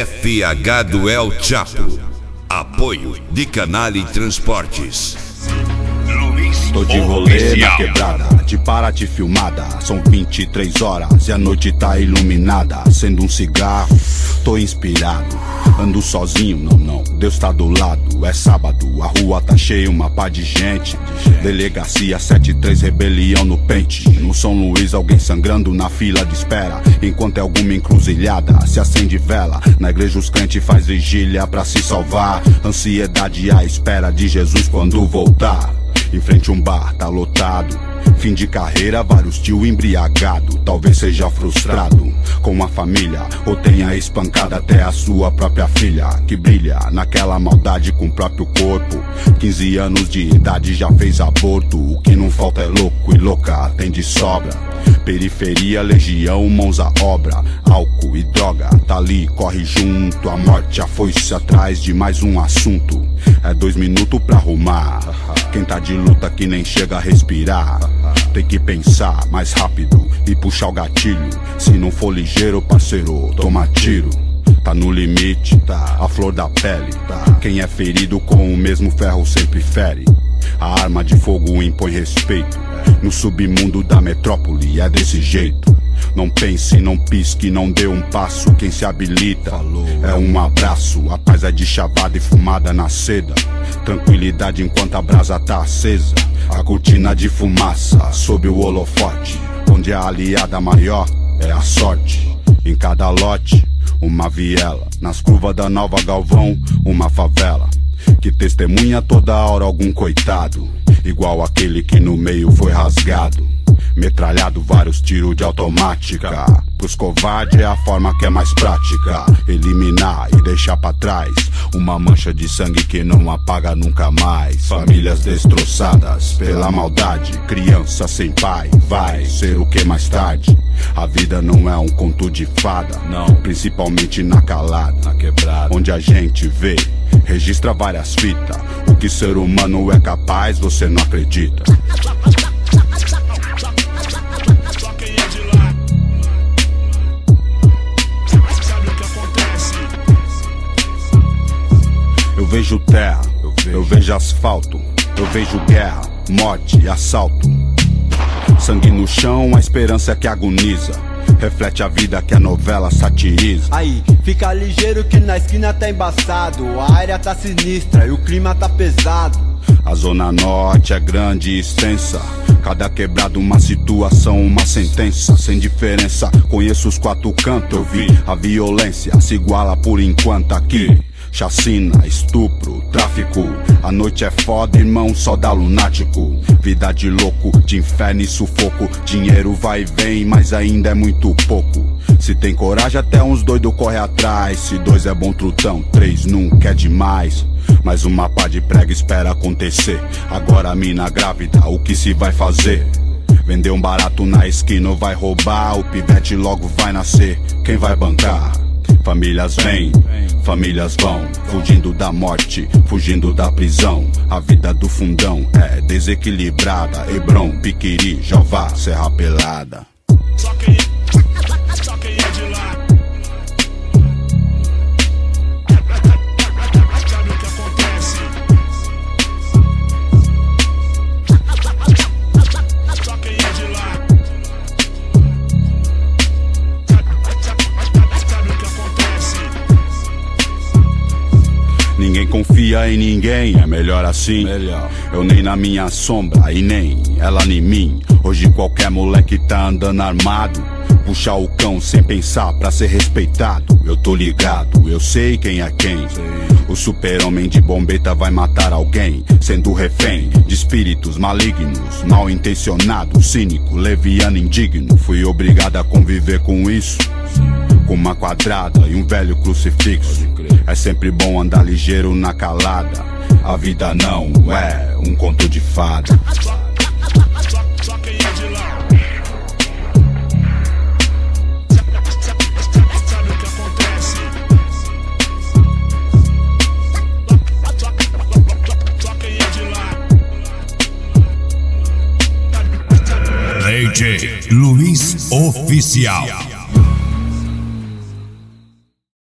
FH do El Chapo. Apoio de Canali Transportes. Tô de rolê na quebrada, de Paraty filmada. São 23 horas e a noite tá iluminada. Acendo um cigarro, tô inspirado. Ando sozinho, não, Deus tá do lado. É sábado, a rua tá cheia, uma pá de gente. Delegacia 73, rebelião no pente. No São Luís, alguém sangrando na fila de espera. Enquanto é alguma encruzilhada, se acende vela. Na igreja os crentes faz vigília pra se salvar. Ansiedade à espera de Jesus quando voltar. Em frente um bar, tá lotado. Fim de carreira, vários tio embriagado. Talvez seja frustrado com a família, ou tenha espancado até a sua própria filha, que brilha naquela maldade com o próprio corpo. 15 anos de idade já fez aborto. O que não falta é louco e louca, tem de sobra. Periferia, legião, mãos à obra. Álcool e droga, tá ali, corre junto. A morte, a foice atrás de mais um assunto. É 2 minutos pra arrumar. Quem tá de luta que nem chega a respirar. Tem que pensar mais rápido e puxar o gatilho. Se não for ligeiro, parceiro, toma tiro. Tá no limite, tá, a flor da pele, tá. Quem é ferido com o mesmo ferro sempre fere. A arma de fogo impõe respeito. No submundo da metrópole é desse jeito. Não pense, não pisque, não dê um passo. Quem se habilita é um abraço. A paz é de chavada e fumada na seda. Tranquilidade enquanto a brasa tá acesa. A cortina de fumaça sob o holofote. Onde a aliada maior é a sorte. Em cada lote, uma viela. Nas curvas da Nova Galvão, uma favela. Que testemunha toda hora algum coitado. Igual aquele que no meio foi rasgado. Metralhado, vários tiros de automática. Pros covardes é a forma que é mais prática. Eliminar e deixar pra trás uma mancha de sangue que não apaga nunca mais. Famílias destroçadas pela maldade. Criança sem pai, vai ser o que mais tarde. A vida não é um conto de fada, não. Principalmente na calada, na quebrada, onde a gente vê, registra várias fitas. O que ser humano é capaz, você não acredita. Eu vejo terra, eu vejo asfalto. Eu vejo guerra, morte e assalto. Sangue no chão, a esperança que agoniza. Reflete a vida que a novela satiriza. Aí, fica ligeiro que na esquina tá embaçado. A área tá sinistra e o clima tá pesado. A zona norte é grande e extensa. Cada quebrada uma situação, uma sentença. Sem diferença, conheço os 4 cantos. Eu vi a violência se iguala por enquanto aqui. Chacina, estupro, tráfico. A noite é foda, irmão, só dá lunático. Vida de louco, de inferno e sufoco. Dinheiro vai e vem, mas ainda é muito pouco. Se tem coragem até uns doidos corre atrás. Se 2 é bom trutão, 3 nunca é demais. Mais uma pá de prega espera acontecer. Agora a mina grávida, o que se vai fazer? Vender um barato na esquina ou vai roubar? O pivete logo vai nascer, quem vai bancar? Famílias vêm, famílias vão, fugindo da morte, fugindo da prisão. A vida do fundão é desequilibrada. Hebron, Piquiri, Jová, Serra Pelada. Só quem é de lá sabe o que acontece. Só quem é de lá sabe o que acontece. Ninguém confia em ninguém, é melhor assim. Eu nem na minha sombra e nem ela em mim. Hoje qualquer moleque tá andando armado. Puxar o cão sem pensar pra ser respeitado. Eu tô ligado, eu sei quem é quem. O super-homem de bombeta vai matar alguém, sendo refém de espíritos malignos. Mal intencionado, cínico, leviano, indigno. Fui obrigado a conviver com isso, com uma quadrada e um velho crucifixo. É sempre bom andar ligeiro na calada. A vida não é um conto de fada. Só quem é de lá sabe o que acontece. Só quem é de lá. DJ Luiz Oficial.